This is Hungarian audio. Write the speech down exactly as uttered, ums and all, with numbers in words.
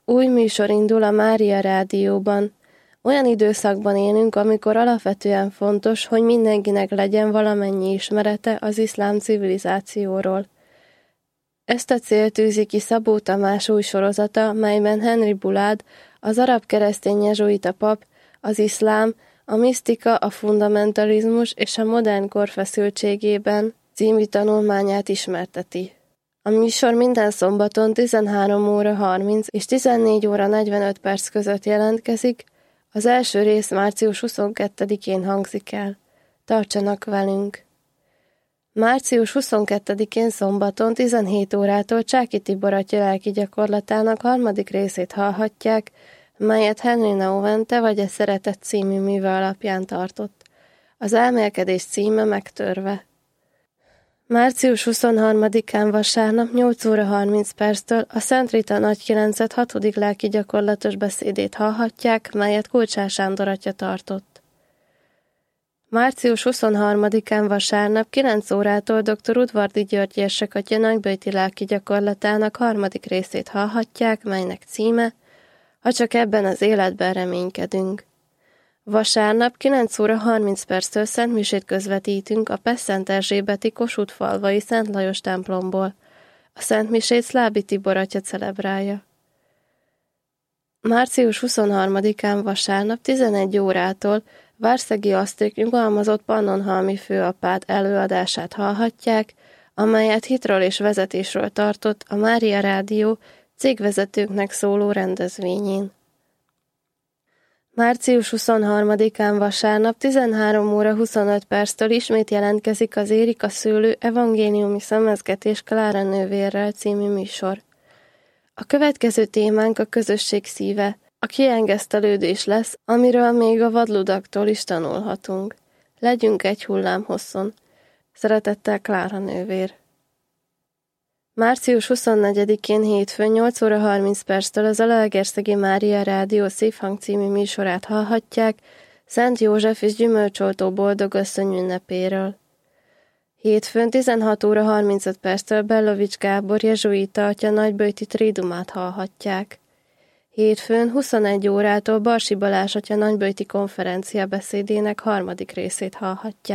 Új műsor indul a Mária Rádióban. Olyan időszakban élünk, amikor alapvetően fontos, hogy mindenkinek legyen valamennyi ismerete az iszlám civilizációról. Ezt a célt tűzi ki Szabó Tamás új sorozata, melyben Henry Bullard, az arab keresztény jezsuita pap, az iszlám, a misztika, a fundamentalizmus és a modern kor feszültségében című tanulmányát ismerteti. A műsor minden szombaton tizenhárom óra harminc és tizennégy óra negyvenöt perc között jelentkezik, az első rész március huszonkettedikén hangzik el. Tartsanak velünk! március huszonkettedikén szombaton tizenhét órától Csáky Tibor atya lelki gyakorlatának harmadik részét hallhatják, melyet Henry Nouwen Te vagy a szeretet című műve alapján tartott. Az elmélkedés címe Megtörve. március huszonharmadikán vasárnap nyolc óra harminc perctől a Szent Rita Nagykilencet hatodik lelki gyakorlatos beszédét hallhatják, melyet Kulcsár Sándor atya tartott. március huszonharmadikán vasárnap kilenc órától dr. Udvardy György érsek atya nagyböjti lelki gyakorlatának harmadik részét hallhatják, melynek címe Ha csak ebben az életben reménykedünk. Vasárnap kilenc óra harminc perctől szentmisét közvetítünk a Pest Szent Erzsébeti Kossuth-falvai Szent Lajos templomból. A szentmisét Szlábi Tibor atya celebrálja. március huszonharmadikán vasárnap tizenegy órától Várszegi Asztrik nyugalmazott pannonhalmi főapát előadását hallhatják, amelyet hitről és vezetésről tartott a Mária Rádió cégvezetőknek szóló rendezvényén. március huszonharmadikán vasárnap tizenhárom óra huszonöt perctől ismét jelentkezik az Érika szőlő evangéliumi szemezgetés Klára nővérrel című műsor. A következő témánk a közösség szíve, a kiengesztelődés lesz, amiről még a vadludaktól is tanulhatunk. Legyünk egy hullám hosszon. Szeretettel Klára nővér. március huszonnegyedikén hétfőn nyolc óra harminc perctől az Zalaegerszegi Mária Rádió Szívhang című műsorát hallhatják Szent József és Gyümölcsoltó boldogasszony ünnepéről. Hétfőn tizenhat óra harmincöt perctől Bellovics Gábor jezsuita atya nagyböjti tridumát hallhatják. Hétfőn huszonegy órától Barsi Balázs atya nagyböjti konferencia beszédének harmadik részét hallhatják.